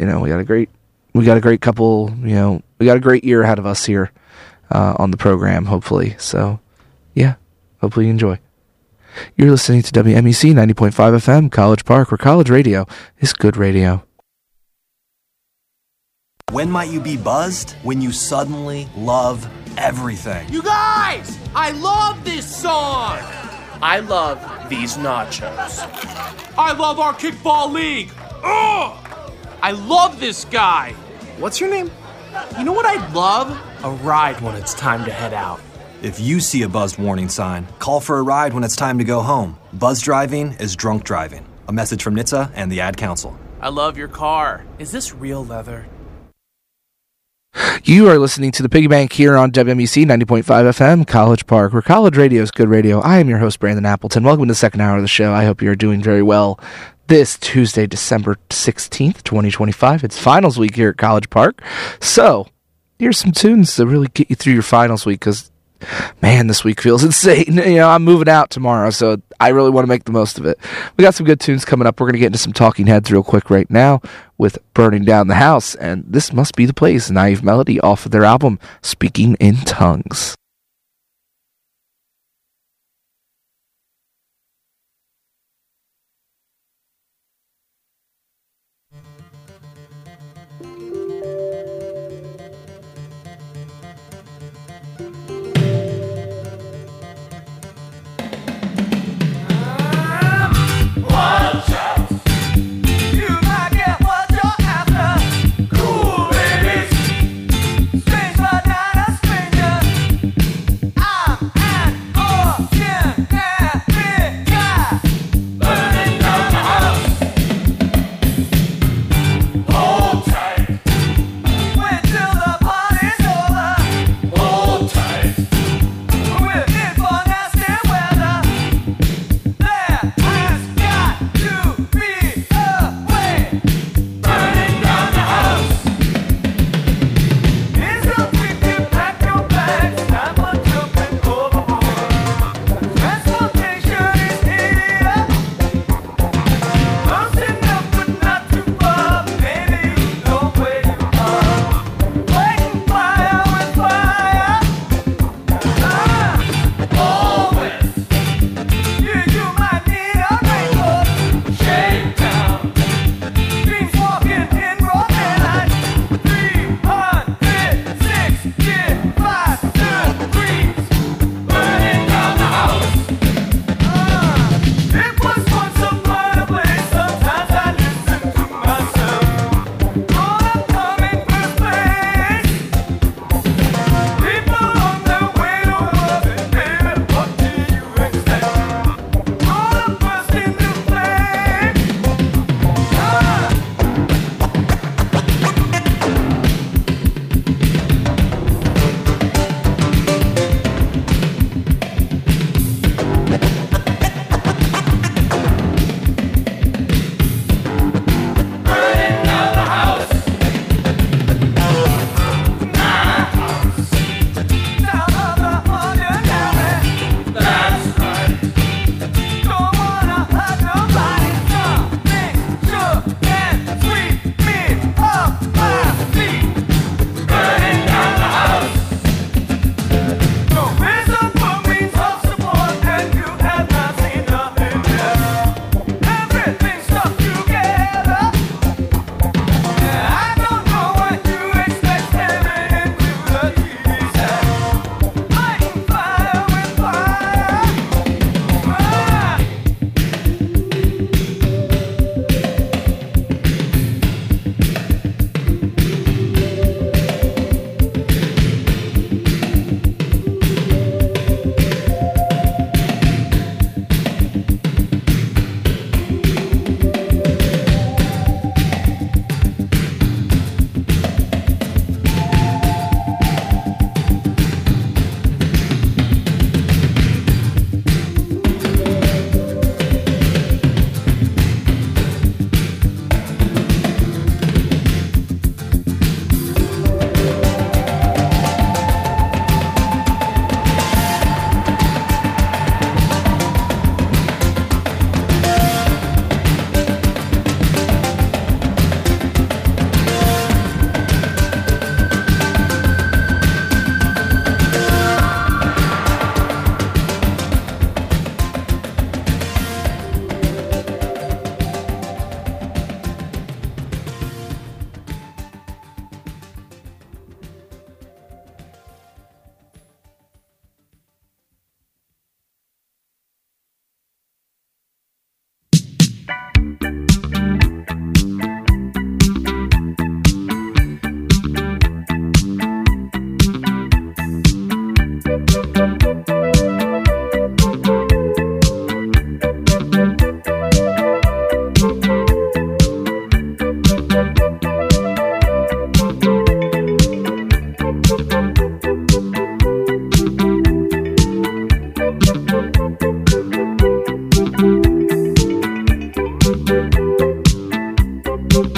we got a great couple, we got a great year ahead of us here on the program, hopefully. So, yeah, hopefully you enjoy. You're listening to WMEC 90.5 FM, College Park, where college radio is good radio. When might you be buzzed? When you suddenly love everything. You guys! I love this song! I love these nachos. I love our kickball league! Ugh! I love this guy! What's your name? You know what I'd love? A ride when it's time to head out. If you see a buzzed warning sign, call for a ride when it's time to go home. Buzz driving is drunk driving. A message from NHTSA and the Ad Council. I love your car. Is this real leather? You are listening to the Piggy Bank here on WMEC 90.5 FM, College Park, where college radio is good radio. I am your host, Brandon Appleton. Welcome to the second hour of the show. I hope you're doing very well this Tuesday, December 16th, 2025. It's finals week here at College Park. So, here's some tunes to really get you through your finals week, because man, this week feels insane. I'm moving out tomorrow, so I really want to make the most of it. We got some good tunes coming up. We're going to get into some Talking Heads real quick right now with Burning Down the House, and This Must Be the Place, Naive Melody, off of their album Speaking in Tongues. Cool babies, strange but not a stranger.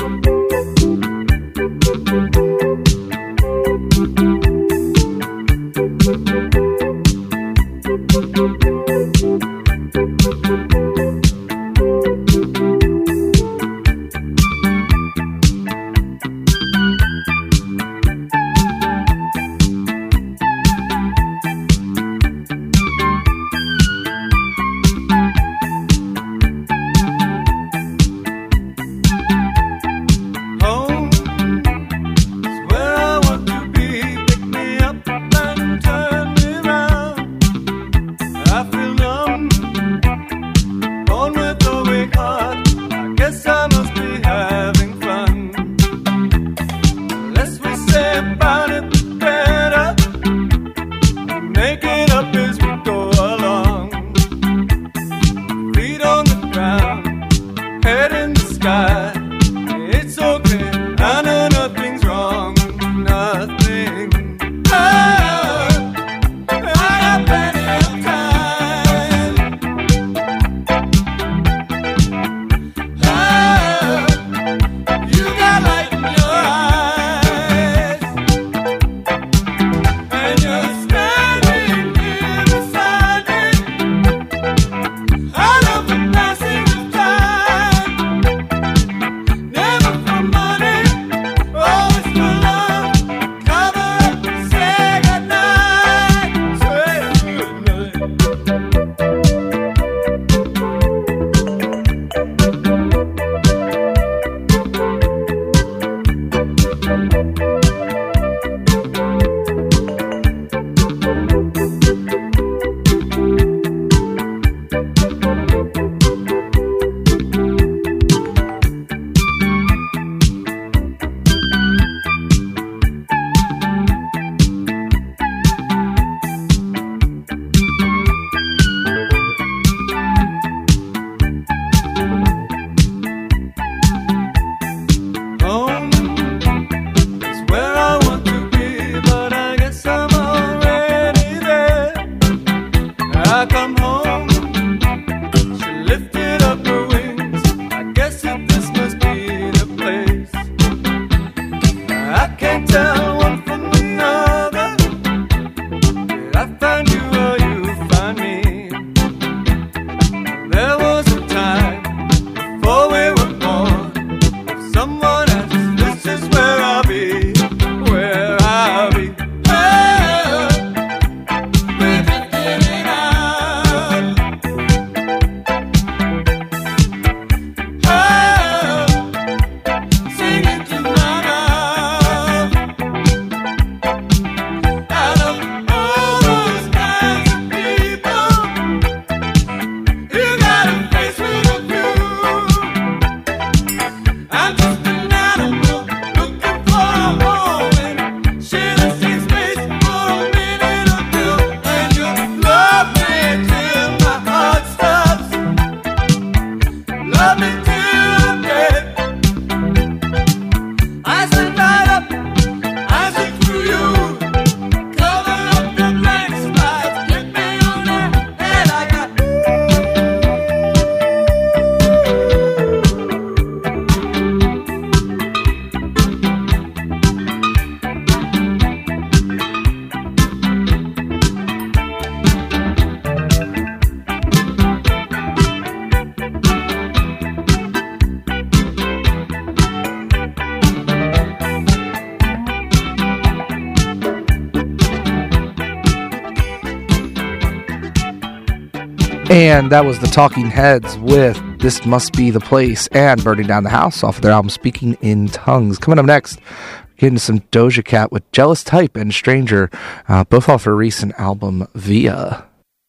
And that was the Talking Heads with This Must Be the Place and Burning Down the House off of their album Speaking in Tongues. Coming up next, getting some Doja Cat with Jealous Type and Stranger, both off her recent album Via.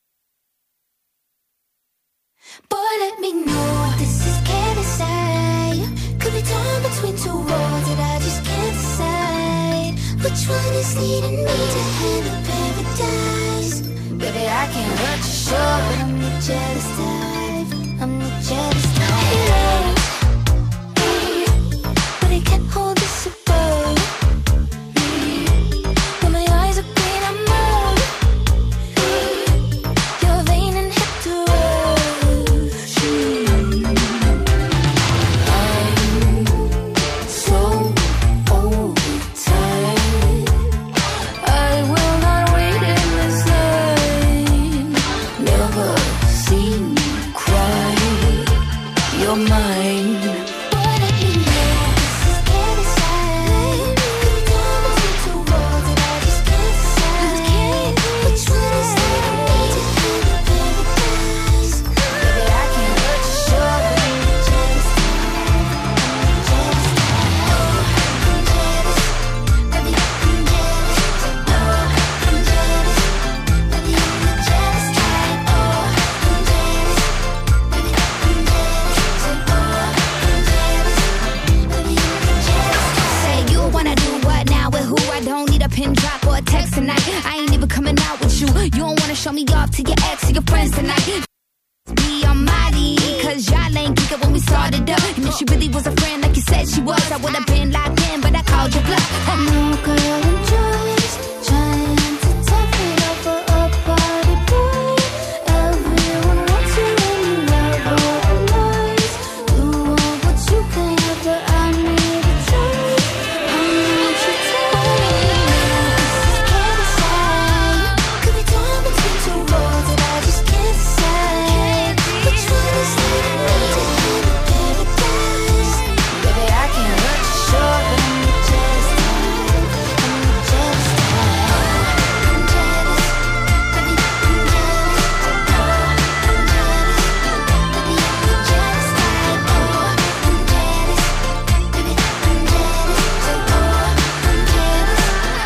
Boy, let me know what this is, can't decide. Could be torn between two worlds that I just can't decide. Which one is leading me to heaven, paradise? Baby, I can't hurt you, sure, but I'm the jealous type. I'm the jealous type. But I can't hold this above. When my eyes are green, I'm numb. You're vain and hip to rush. pin drop or a text tonight. I ain't even coming out with you. You don't wanna show me off to your ex or your friends tonight. Be almighty, cause y'all ain't kick it when we started up. And if she really was a friend like you said she was, I would've been locked in, but I called your bluff. No girl enjoys trying to tough it up for a party boy. Everyone wants you when you love all the noise. You want what you can have, but I need a choice. I want you to tell me this is can't decide. Could be torn between two roads that I just can't decide. Which one is leading me to heaven or paradise? Baby, I can't hurt you sure, but I'm jealous. I'm jealous. I'm jealous. Baby, I'm jealous. Oh, I'm jealous. Baby, I'm jealous. Oh, I'm jealous. Baby, I'm jealous. Oh, I'm jealous.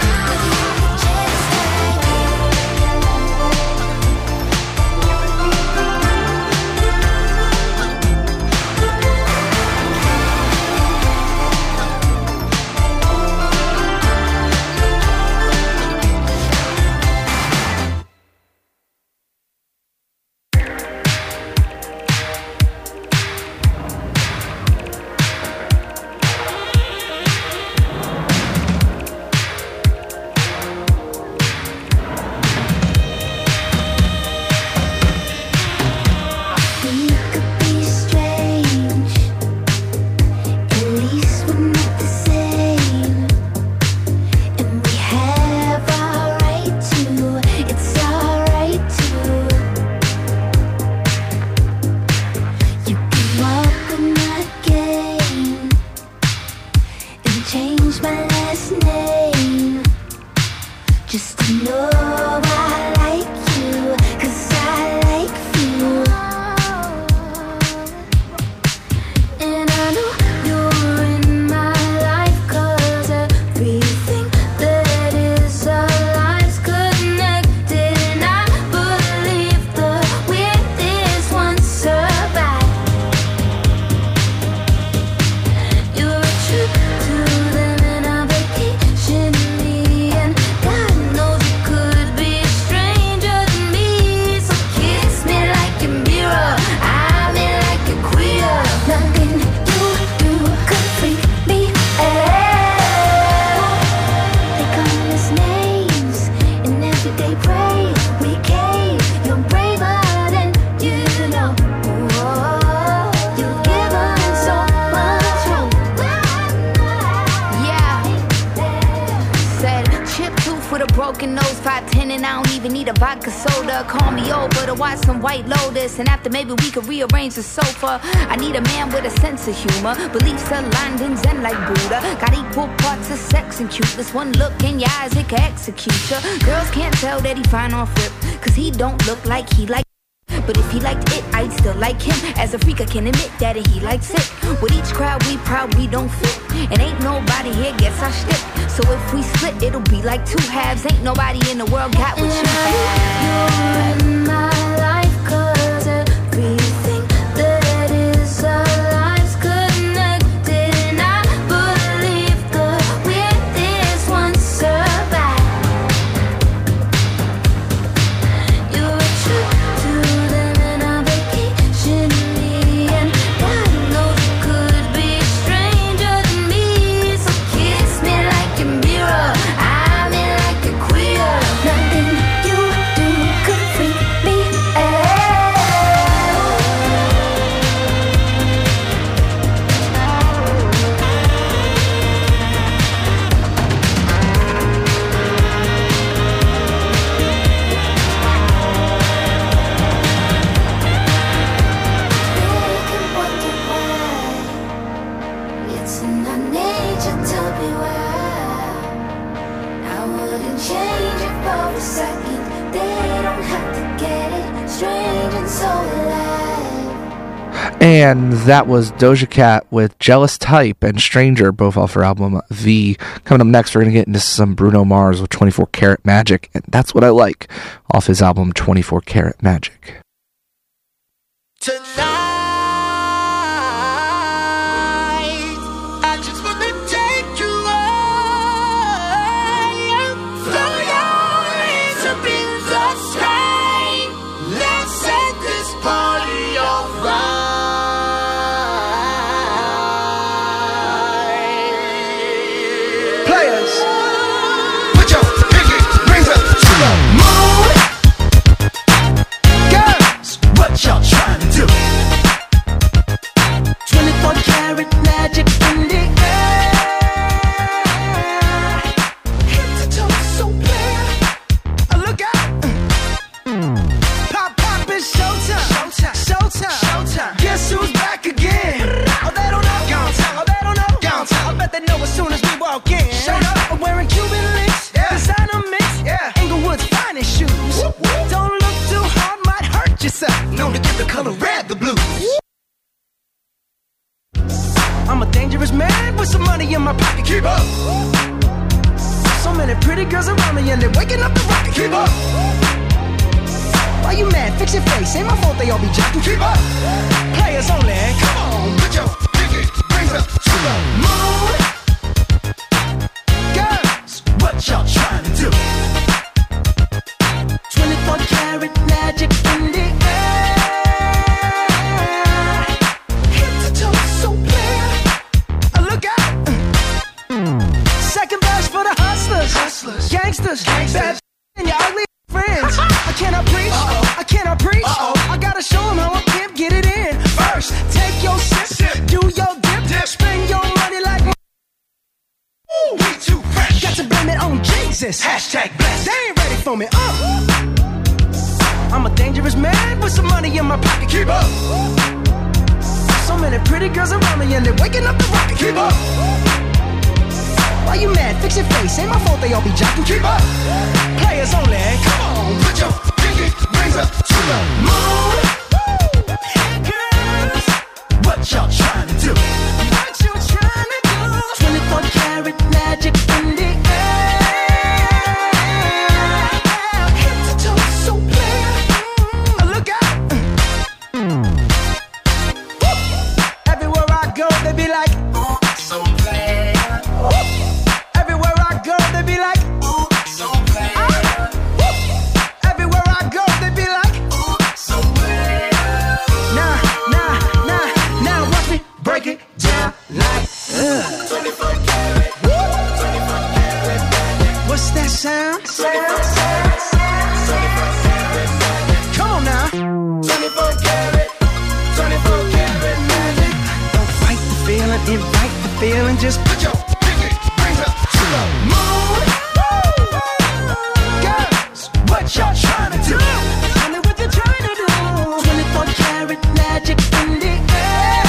We could be strange, at least we're not the same. And we have our right to, it's our right to. You can walk with my game and change my last name, just to know I like you, 'cause I like you. And I know you're in my life, 'cause everything that is our lives connected. And I believe the weirdest ones survive. You're a trip to them and a vacation to me. And God knows you could be a stranger to me. So kiss me like a mirror, I'm in like a queer. Nothing you do could freak me out. They call us names and every day pray we cave. You're braver than you know. You've given so much hope. Yeah. Said chip tooth with a broken nose, 5'10", and I don't even need a vodka soda. Call me over to watch some White Lotus, and after maybe we could rearrange the sofa. I need a man with a sense of humor, beliefs aligned and zen like Buddha. Got equal parts of sex and cuteness. One look in your eyes, it can execute ya. Girls can't tell that he fine off rip, 'cause he don't look like he like. But if he liked it, I'd still like him. As a freak, I can admit that he likes it. With each crowd, we proud we don't fit. And ain't nobody here gets our shtick. So if we split, it'll be like two halves. Ain't nobody in the world got what you have. You're in my life, 'cause everything that is our lives connected. And I believe the weirdest ones survive. You're a trip to them and a vacation to me. And God knows you could be a stranger to me. So kiss me like a mirror, I'm in like a queer. Nothing you do could freak me It's in our nature to be wild. I wouldn't change it for a second. They don't have to get it. Strange and so alive. And that was Doja Cat with Jealous Type and Stranger, both off her album V. Coming up next, we're going to get into some Bruno Mars with 24 Karat Magic, and that's what I like, off his album 24 Karat Magic. Tonight, I just wanna take you higher. money in my pocket. Keep up. So many pretty girls around me and they're waking up the rocket. Keep up. Why you mad? Fix your face. Ain't my fault they all be jocking. Keep up. Players only. Come on, put your pinky rings up to the moon. Girls, what y'all trying to do? 24 karat magic in the air. Head to toe, so clear. Look out. Second verse for the hustlers, gangsters, bad and your ugly friends. I cannot preach, I cannot preach. I gotta show them how a pimp get it in. First, take your sip, do your dip, spend your money like ooh, we too fresh. Got to blame it on Jesus. Hashtag blessed. They ain't ready for me. I'm a dangerous man with some money in my pocket. Keep up. So many pretty girls around me and they're waking up the rocket. Keep up. Why you mad? Fix your face. Ain't my fault they all be jocking. Keep up. Players only. Come on, put your pinky rings up to the moon. Girls, what y'all trying to do? What you trying to do? 24 karat magic in the air. Head to toe, so clear. Look out. Everywhere I go, they be like, oh, so clear. Everywhere I go, they be like, ooh, so clear. Everywhere I go, they be like, ooh, so clear. Now, watch me break it down like 24 karat, 24 karat magic. What's that sound? 24 karat magic. Come on now. 24 karat magic. Don't fight the feeling, invite the feeling, just put your moon. Girls, what y'all trying to do? Tell me what you're trying to do. 24 karat magic in the air.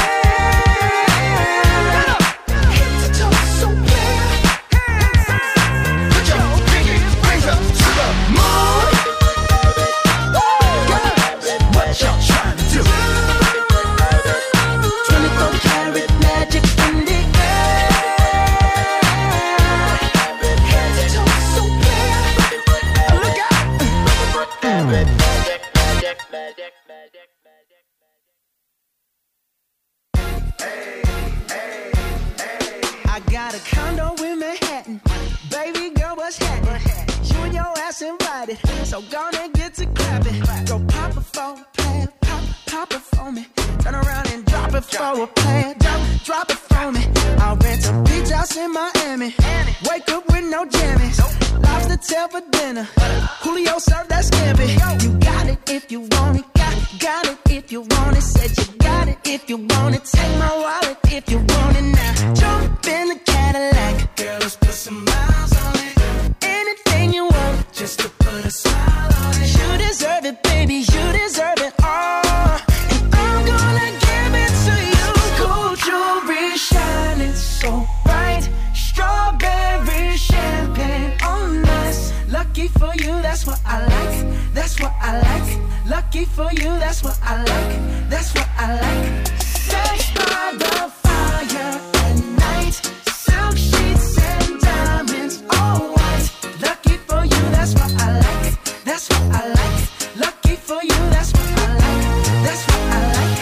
Head to toe, so clear. Put your pinky rings up to the moon. Girls, what y'all trying to do? 24 karat magic in the air. I got a condo in Manhattan. Baby girl, what's happening? You and your ass invited, so gonna get to clapping. Go pop it for a plan, pop it for me. Turn around and drop it for a plan, drop it for me. I'll rent a beach house in Miami. Wake up with no jammies. Lobster tail for dinner. Julio served that scampi. You got it if you want it. Got it if you want it. Said you got it if you want it. Take my wallet if you want it now. Jump in the Cadillac. Girl, let's put some miles on it. Anything you want, just to put a smile on it. You deserve it, baby. You deserve it all. And I'm gonna give it to you. Gold jewelry shining so bright. Strawberry champagne on us. Lucky for you, that's what I like. That's what I like. Lucky for you, that's what I like. That's what I like. Sex by the fire at night. Silk sheets and diamonds, all white. Lucky for you, that's what I like. That's what I like. Lucky for you, that's what I like. That's what I like.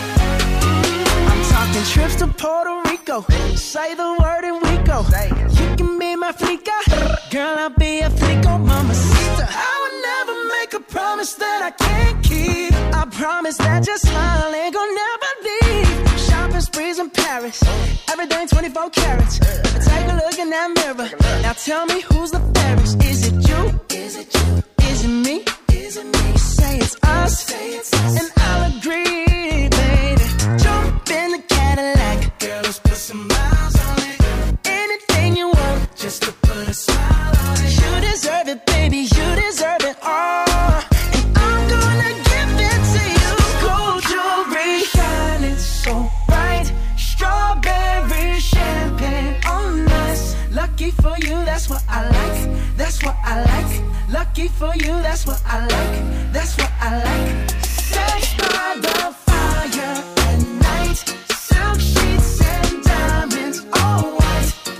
I'm talking trips to Puerto Rico. Say the word and we go. You can be my flica. Girl, I'll be a flico, mamacita. I would never make a promise that I can't keep. I promise that your smile ain't gonna never leave. Shopping sprees in Paris. Everything 24 carats. Take a look in that mirror. Now tell me who's the fairest. Is it you? Is it you? Is it me? Is it me? Say it's us. Say it's us. And I'll agree, baby. Jump in the Cadillac. Girl, let's put some miles on it. Anything you want, just to put a smile on it. You deserve it, baby. You deserve it all. And I'm gonna give it to you. Gold jewelry shining so bright. Strawberry champagne on us. Lucky for you, that's what I like. That's what I like. Lucky for you, that's what I like. That's what I like. Sex by the fire at night. Silk sheets and diamonds, all white.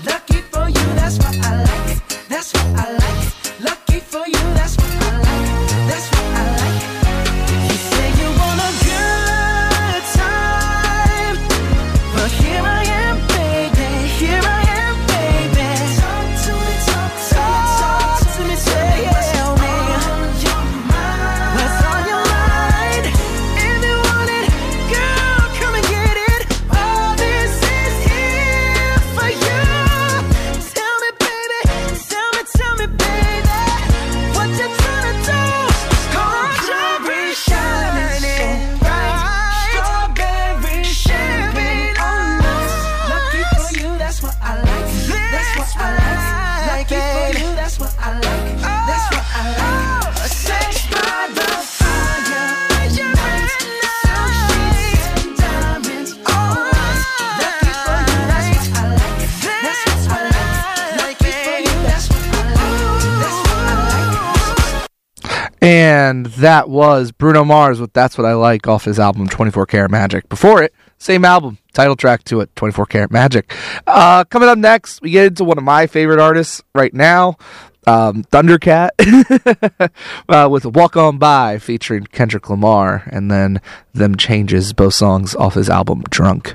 And that was Bruno Mars with That's What I Like off his album 24 Karat Magic. Before it, same album, title track to it, 24 Karat Magic. Coming up next, we get into one of my favorite artists right now, Thundercat, with Walk On By featuring Kendrick Lamar, and then Them Changes, both songs off his album Drunk.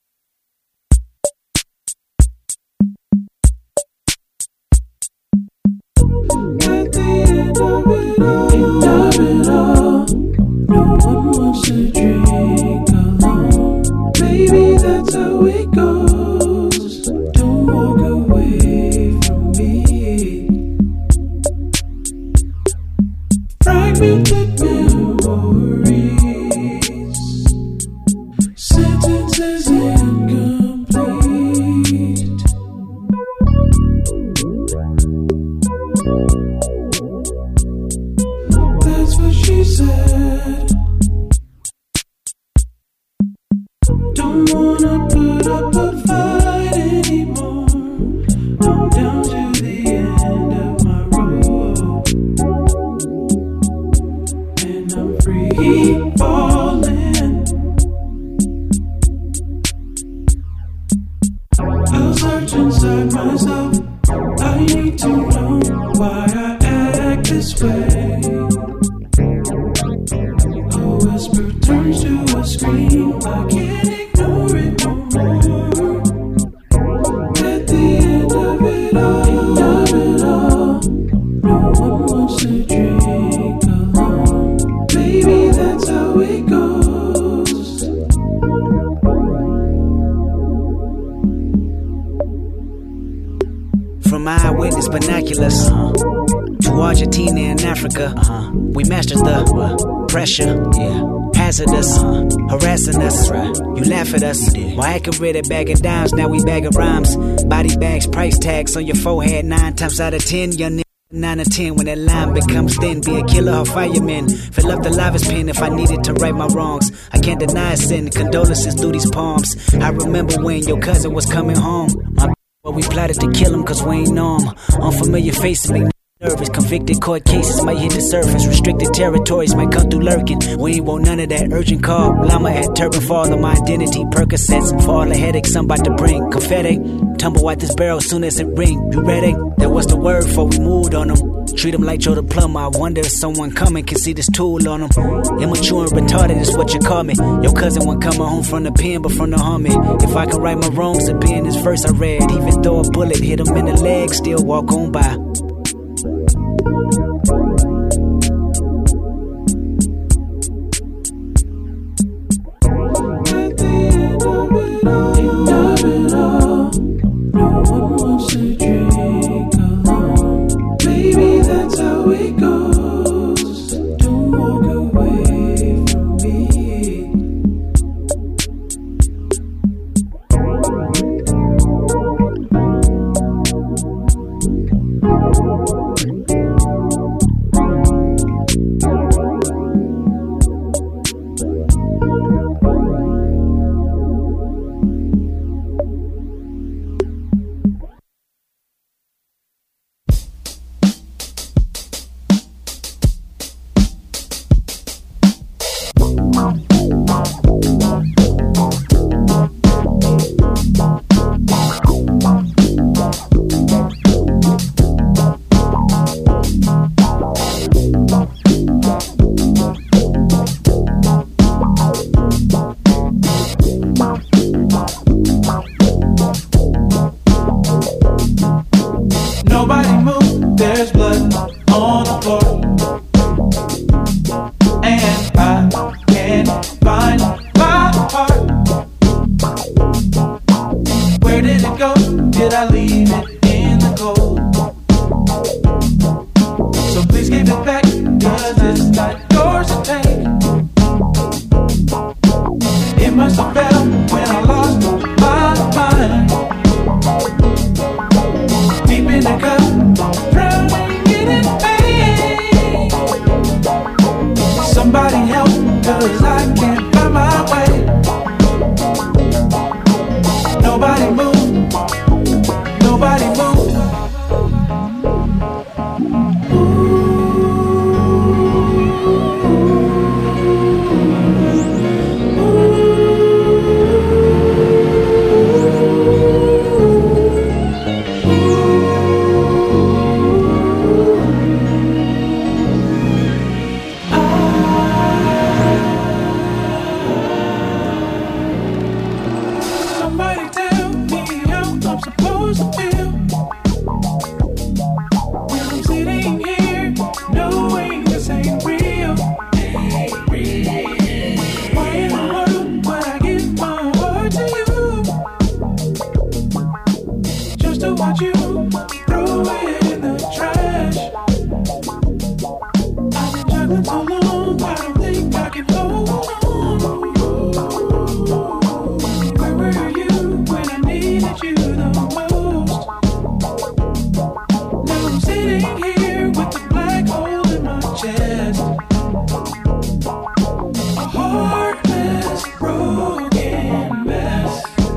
At the end of it all, no one wants to drink alone. Maybe that's how it goes. Don't walk away from me. Fragmented memories, sentences incomplete. That's what she said. Don't wanna put up a fight anymore. I'm down to the end of my rope, and I'm free falling. I'll search inside myself. I need to know why I act this way. A whisper turns to a scream. I can't ignore it no more. At the end of it all, no one wants to drink alone. Maybe that's how it goes. From eyewitness binoculars to Argentina and Africa, we mastered the pressure, hazardous, harassing us. You laugh at us, more accurate at bagging dimes. Now we bagging rhymes, body bags, price tags on your forehead. 9 times out of 10, young nigga. 9 or 10 when that line becomes thin. Be a killer or fireman. Fill up the lava's pen if I needed to right my wrongs. I can't deny a sin. Condolences through these palms. I remember when your cousin was coming home. Well, we plotted to kill him cause we ain't know him. Unfamiliar faces make me nervous. Convicted court cases might hit the surface. Restricted territories might come through lurking. We ain't want none of that urgent call. Llama at turban fall on my identity. Percocets for all the headaches I'm about to bring. Confetti, tumble out this barrel soon as it ring. You ready? That was the word before we moved on them. Treat them like Joe the plumber. I wonder if someone coming can see this tool on them. Immature and retarded is what you call me. Your cousin won't come home from the pen but from the army. If I can right my wrongs, it'd be in this verse I read. Even though a bullet hit him in the leg, still walk on by. At the end of it all, no one wants to drink alone. Maybe that's how it goes. Don't walk away from me. Nobody move, there's blood on the floor, and I can't find my heart. Where did it go? Did I leave it in the cold? So please give it back, cause it's not yours to take. It must have fell when I lost my mind. Deep in the cup, drowning in pain. Somebody help, cause I can't find my way. Nobody move, nobody move. Ooh. supposed to feel when I'm sitting here knowing this ain't real? Why in the world would I give my heart to you just to watch you throw it in the trash? I've been juggling so long, I don't think I can hold on. Where were you when I needed you the most? Now I'm sitting here with the black hole in my chest, a heartless, broken mess.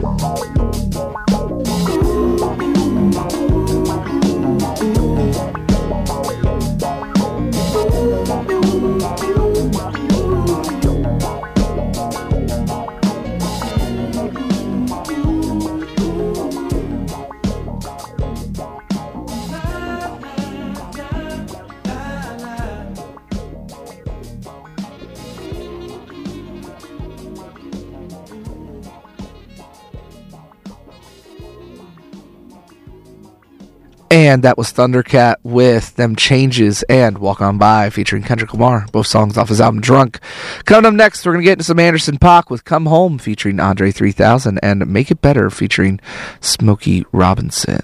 And that was Thundercat with Them Changes and Walk On By featuring Kendrick Lamar, both songs off his album Drunk. Coming up next, we're going to get into some Anderson .Paak with Come Home featuring Andre 3000 and Make It Better featuring Smokey Robinson.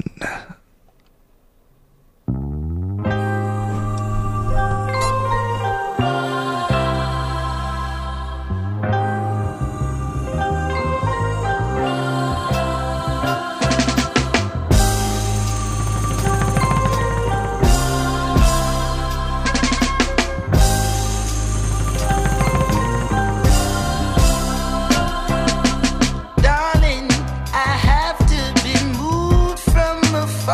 Darling, I have to be moved from afar.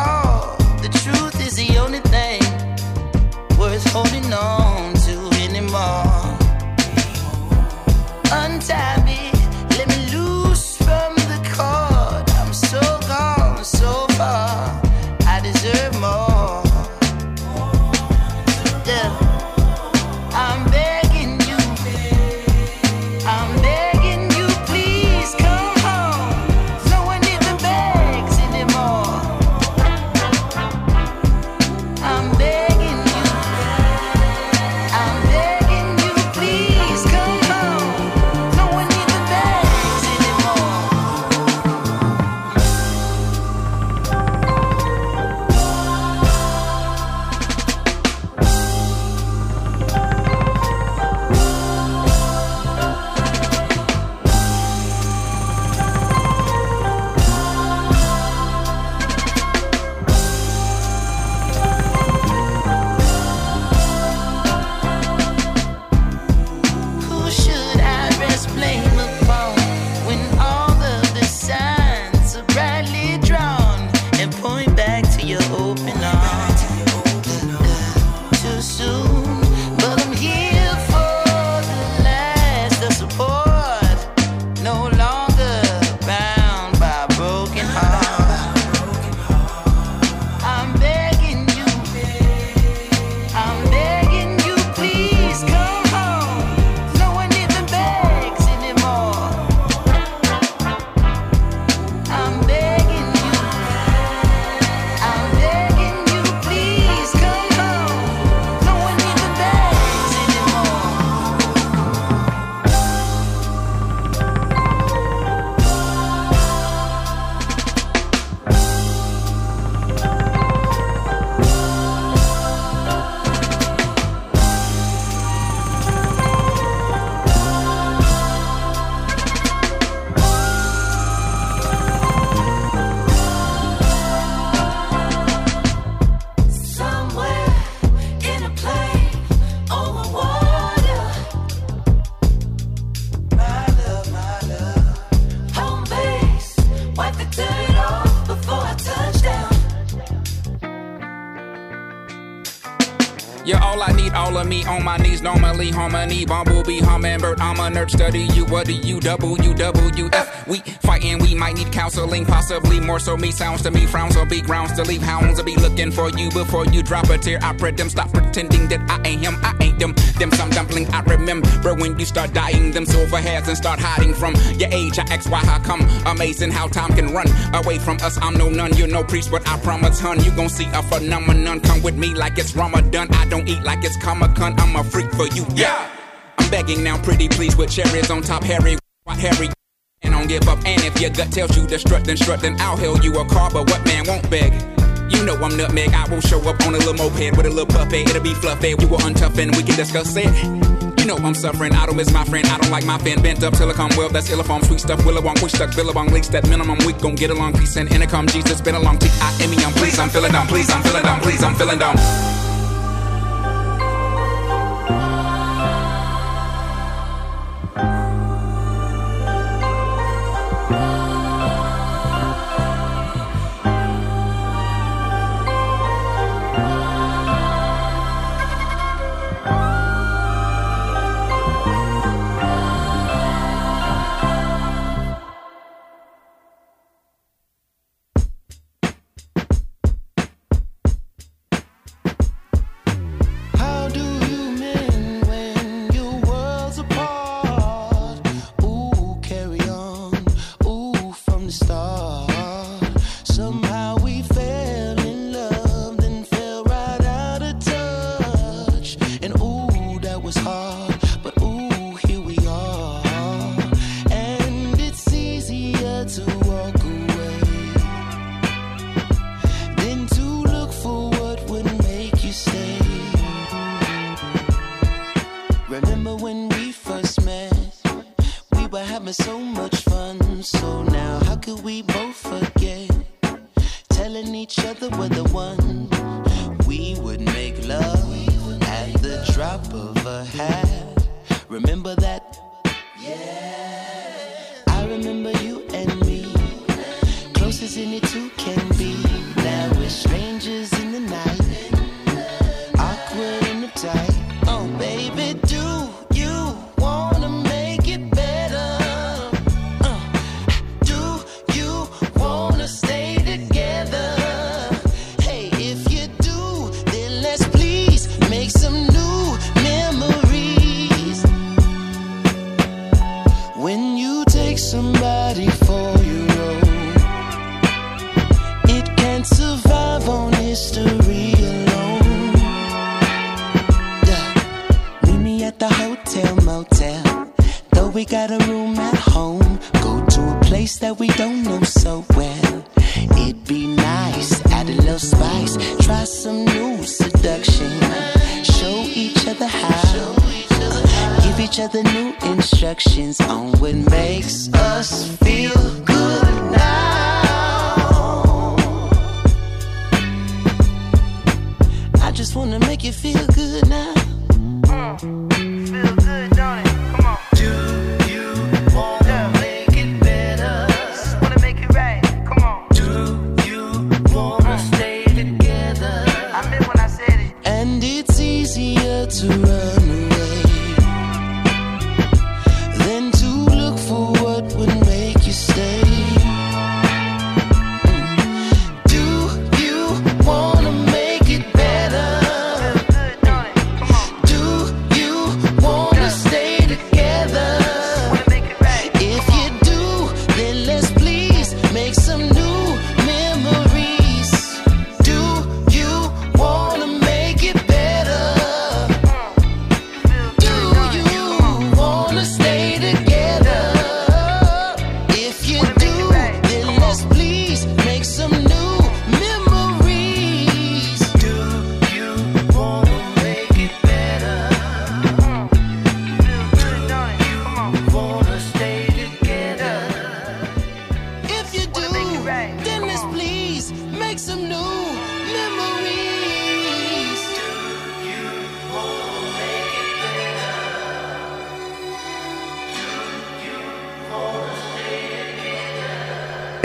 You're all I need, all of me on my knees, normally harmony, bumblebee, hummingbird, I'm a nerd, study you, what do you, WWF, we fighting, we might need counseling, possibly more so me, sounds to me, frowns or be grounds to leave hounds, I'll be looking for you before you drop a tear, I pray them, stop pretending that I ain't him, I ain't them some dumpling, I remember when you start dying, them silver hairs and start hiding from your age, I ask why, how come, amazing how time can run away from us, I'm no nun, you're no priest, but I promise, hun, you gon' see a phenomenon, come with me like it's Ramadan, I don't eat like it's Comic-Con, I'm a freak for you, yeah. I'm begging now, pretty please, with cherries on top, Harry, and don't give up. And if your gut tells you to strut, then I'll hail you a car, but what man won't beg? You know I'm nutmeg, I will show up on a little moped with a little puppet, it'll be fluffy, you will untough and we can discuss it. You know I'm suffering, I don't miss my friend, I don't like my fan, bent up silicone well, that's illifom, sweet stuff, willawong, wish stuck, billabong, leaks that minimum, we gon' get along, peace and intercom, Jesus, been a long T-I-M-E, I'm please, I'm feeling down, please, I'm feeling down, please, I'm feeling down.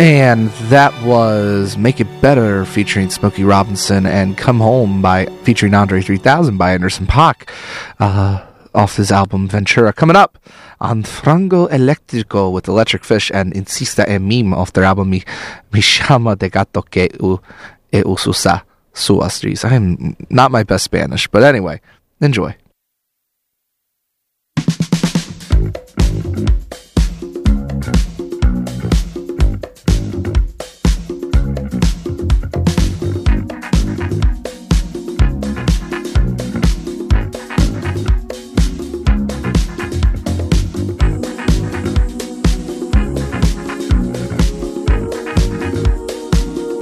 And that was Make It Better featuring Smokey Robinson and Come Home featuring Andre 3000 by Anderson .Paak off his album Ventura. Coming up on Frango Electrico with Electric Fish and Insista en Mim off their album Mi Chama de Gato que e ususa suastris. I am not my best Spanish, but anyway, enjoy.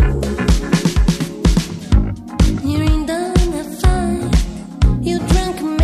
You ain't done that fine. You drank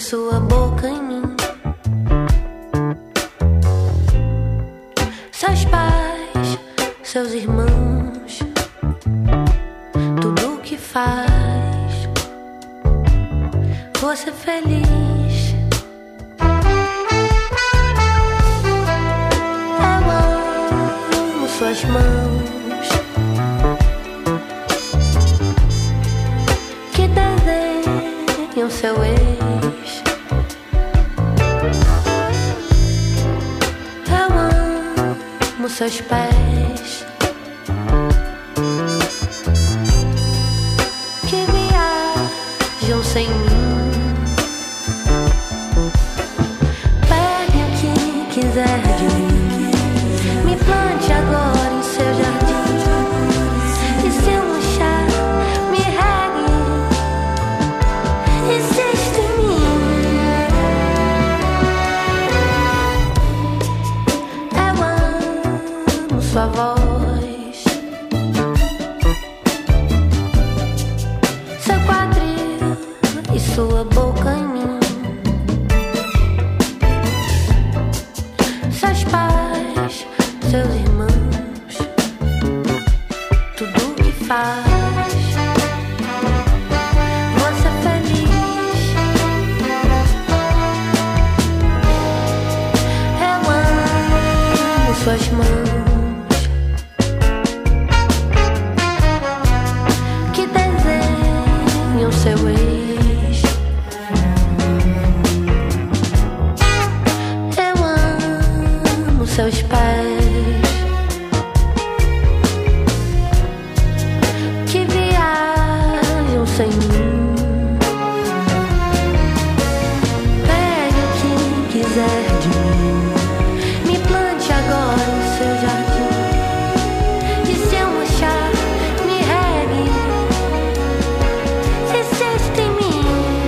sua boca em mim. Seus pais, seus irmãos, tudo o que faz você feliz. Eu amo suas mãos que desenham seu ex. Eu amo seus pés que viajam sem mim. Pegue o que quiser de mim, me plante agora em seu jardim. E se eu murchar, me regue, existe em mim. Eu amo sua voz, seu quadril e sua boca em mim. Seus pais, seus irmãos, tudo o que faz você feliz. Eu amo suas mãos que desenham seu ex. Eu amo seus pés que viajam sem mim. Pegue o que quiser de mim, me plante agora em seu jardim. E se eu murchar, me regue, existe em mim.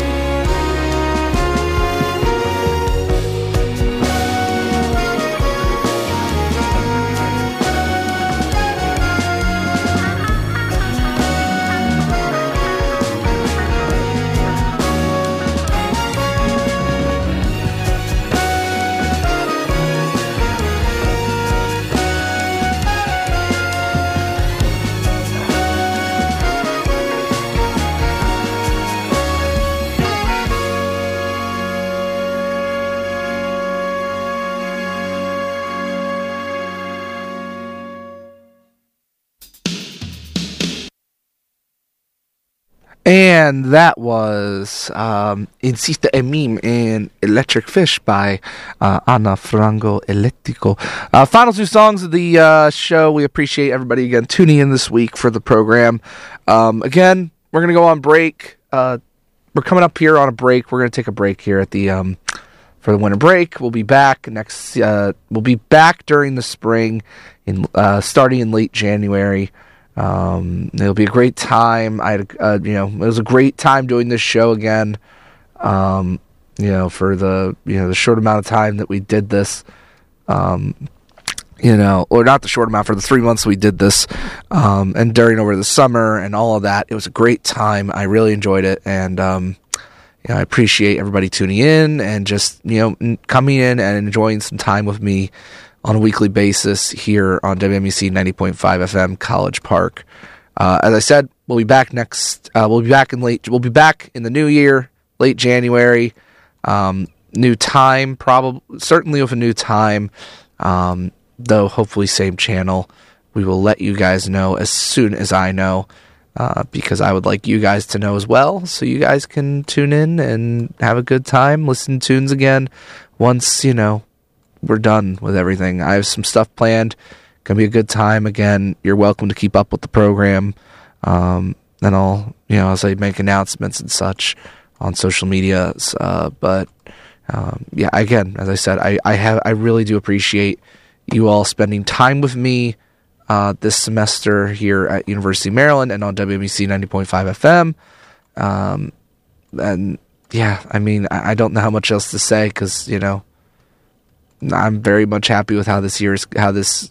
And that was Insiste en mí and Electric Fish by Ana Frango Eléctrico. Final two songs of the show. We appreciate everybody again tuning in this week for the program. Again, we're going to go on break. We're coming up here on a break. We're going to take a break here at the for the winter break. We'll be back next. We'll be back during the spring, starting in late January. It'll be a great time. It was a great time doing this show again. For the short amount of time that we did this, or not the short amount, for the 3 months we did this, and during over the summer and all of that, it was a great time. I really enjoyed it, and I appreciate everybody tuning in and just coming in and enjoying some time with me on a weekly basis here on WMEC 90.5 FM College Park. As I said, we'll be back we'll be back in the new year, late January. New time, certainly with a new time. Though hopefully same channel. We will let you guys know as soon as I know, because I would like you guys to know as well, so you guys can tune in and have a good time, listen to tunes again once we're done with everything. I have some stuff planned. Gonna be a good time. Again, you're welcome to keep up with the program. And I'll, as I make announcements and such on social media. Again, as I said, I really do appreciate you all spending time with me this semester here at University of Maryland and on WMEC 90.5 FM. I don't know how much else to say, because I'm very much happy with how this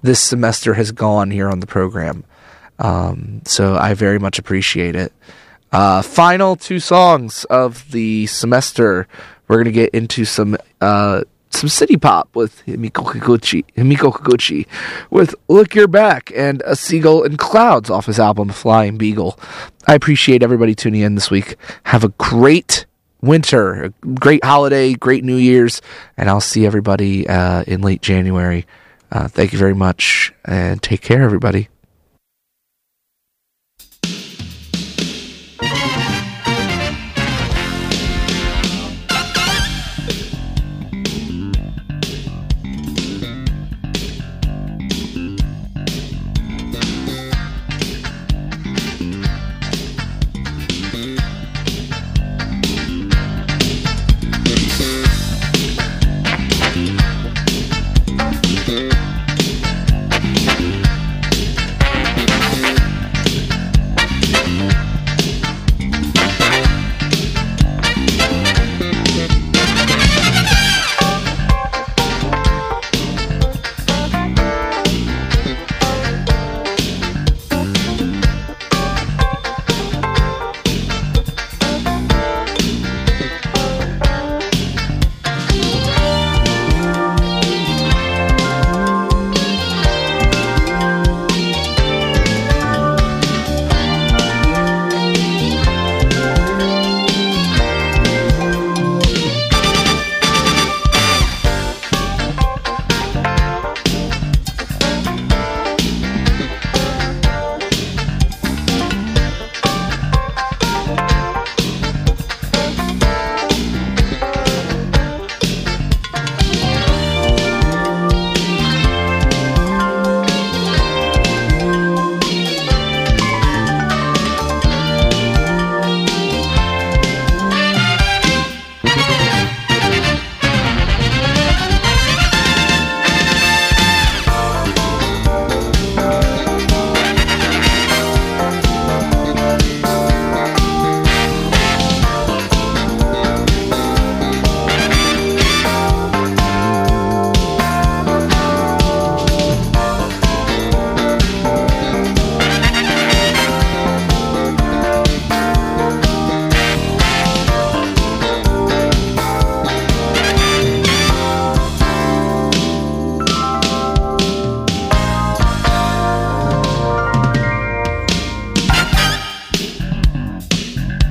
semester has gone here on the program. So I very much appreciate it. Final 2 songs of the semester. We're going to get into some city pop with Himiko Kikuchi with Look Your Back and A Seagull in Clouds off his album Flying Beagle. I appreciate everybody tuning in this week. Have a great winter, a great holiday, great New Year's, and I'll see everybody in late January. Thank you very much, and take care, everybody.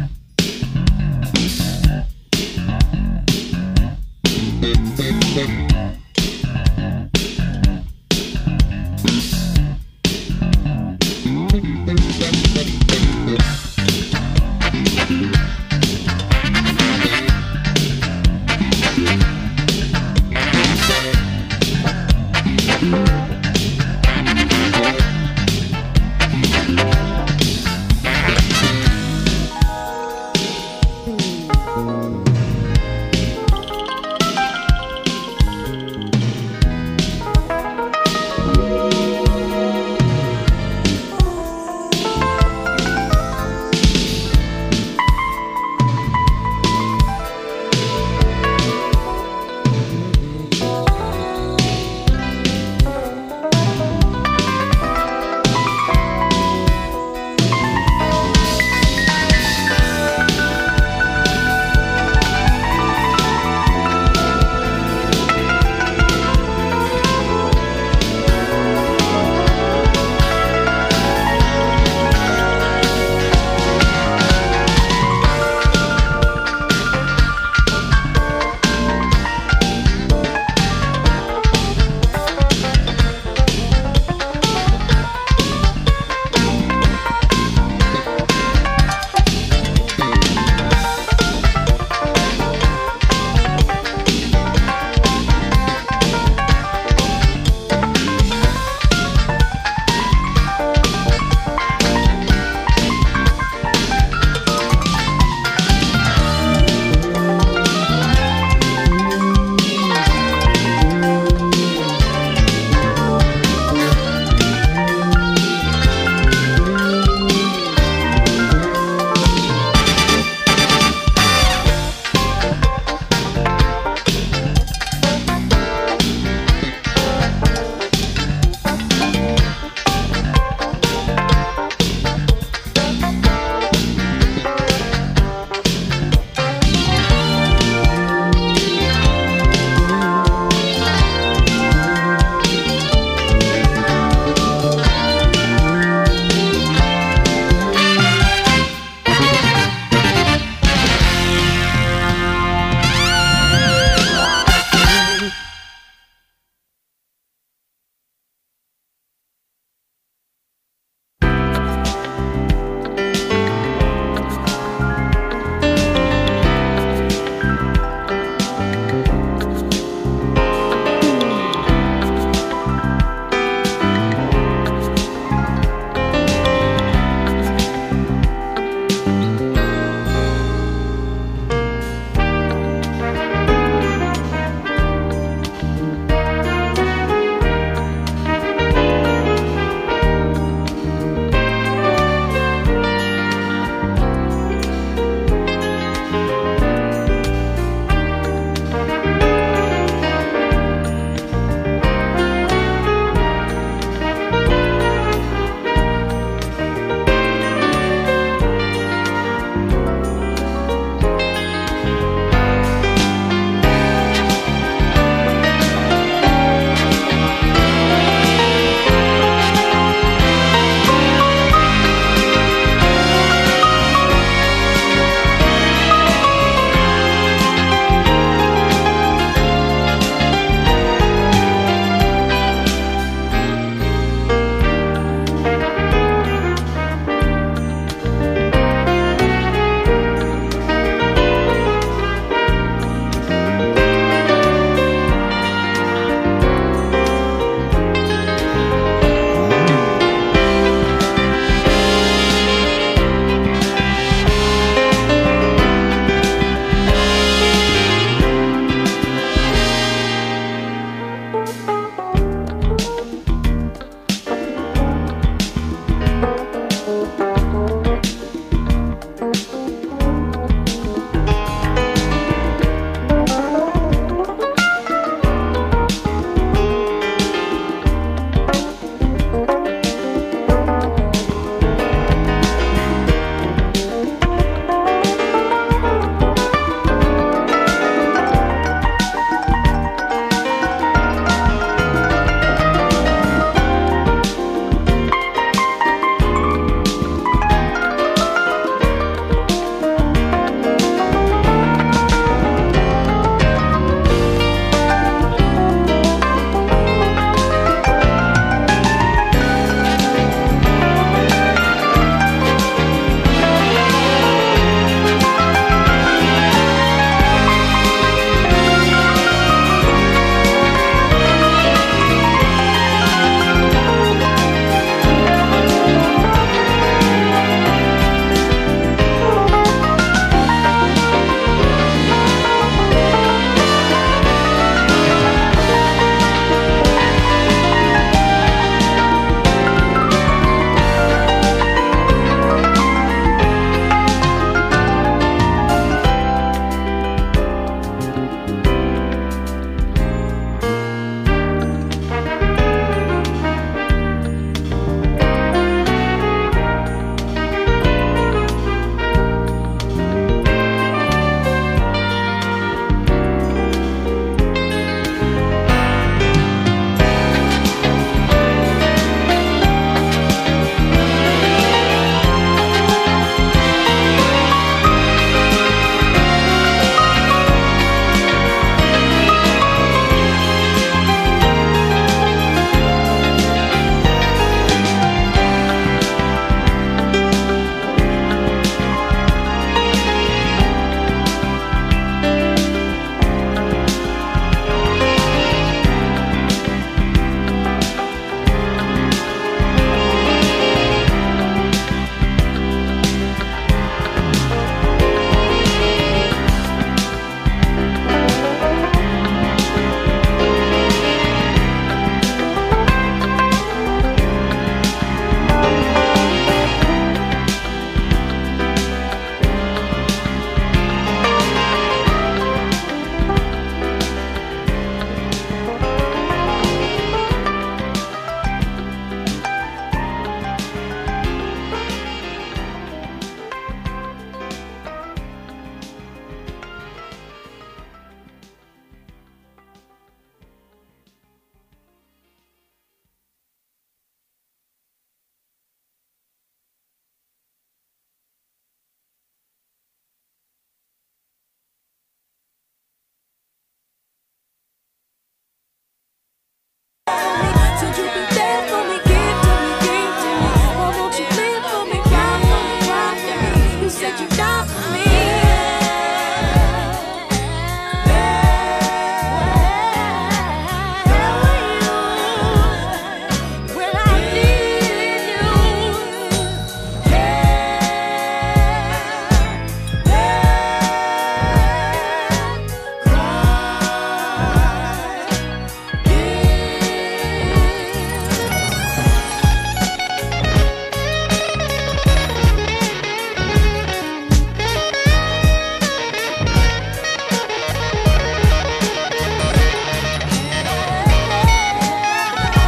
Thank you.